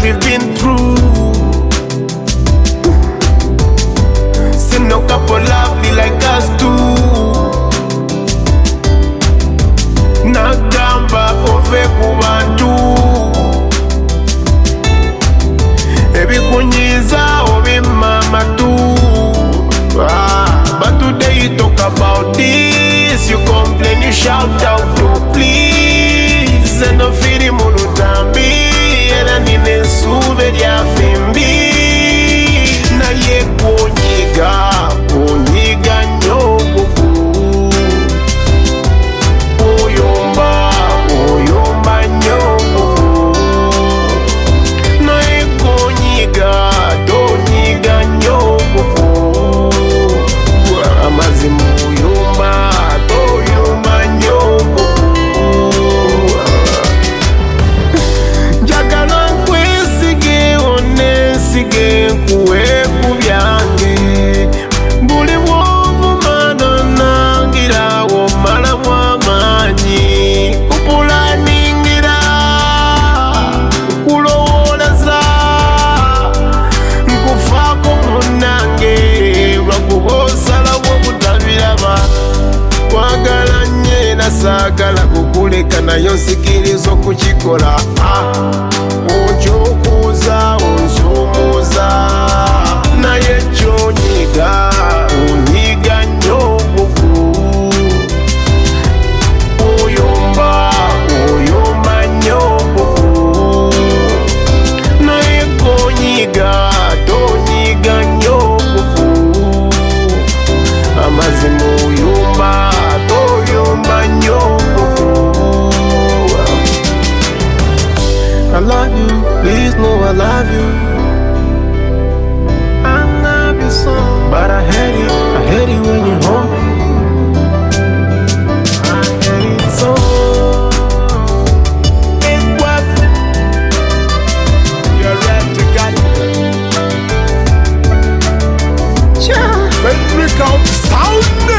we've been through. See no couple lovely like us too. Nagamba ove ku bantu ebikunyiza obimama tu. But today you talk about this, you complain, you shout out to please. And no firi munutambi, ena nine sube dia fimbi. Na ye kunyiga nyobuku. Oyomba nyobuku. Na ye kunyiga nyobuku. Amazimu yomba nyobuku. Njagala nkwesige onesige nkuwe ku byange. Buli bw'ovuma nonangira womalamu amaanyi. Kupulaningira, nkulowooleza, nkufaako munnange lwakuba osalawo butabiraba. Kwagala nnyo nasaagala kukuleka naye nsikiriza okukikola. Okyokuuza onsuumuuza naye kyonyiga onyiga nyobuku. Oyomba nyobuku. Naye tonyiga nyobuku. Amazimu toyomba nyobuku. I love you, please know I love you. I love you so, but I hate it when you hold me. I hate it so. Big wife, you're right to God. Frederick out sound.